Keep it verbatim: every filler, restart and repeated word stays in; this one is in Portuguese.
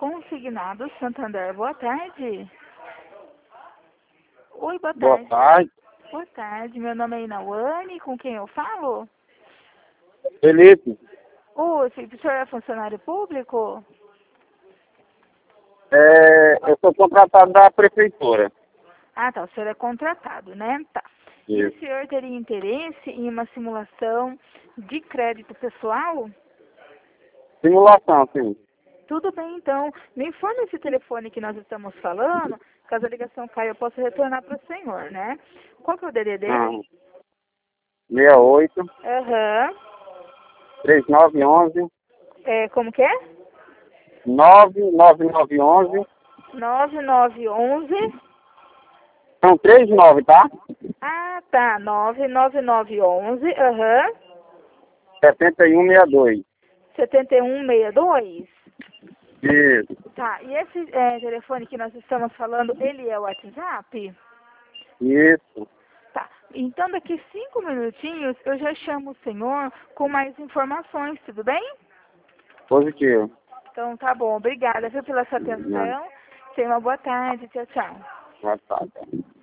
Consignado Santander, boa tarde. Oi, boa Boa tarde. tarde. Boa tarde, meu nome é Inauane, com quem eu falo? Felipe, Oi, o senhor é funcionário público? é, eu sou contratado da prefeitura. Ah, tá, o senhor é contratado, né? Tá. E o Isso. senhor teria interesse em uma simulação de crédito pessoal? Simulação, sim. Tudo bem, então. Me informe esse telefone que nós estamos falando. Caso a ligação caia, eu posso retornar para o senhor, né? Qual que é o D D D? Ah, seis oito, Aham. três nove um um, É, como que é? nove nove nove um um. nove nove um um. São três nove, tá? Ah, tá. nove nove nove um um. Aham. setenta e um sessenta e dois. setenta e um sessenta e dois. Isso. Tá. E esse é, telefone que nós estamos falando, ele é o WhatsApp? Isso. Tá. Então, daqui cinco minutinhos, eu já chamo o senhor com mais informações, tudo bem? Positivo. Então, tá bom. Obrigada, viu, pela sua Não, atenção. Tenha uma boa tarde. Tchau, tchau. boa tarde.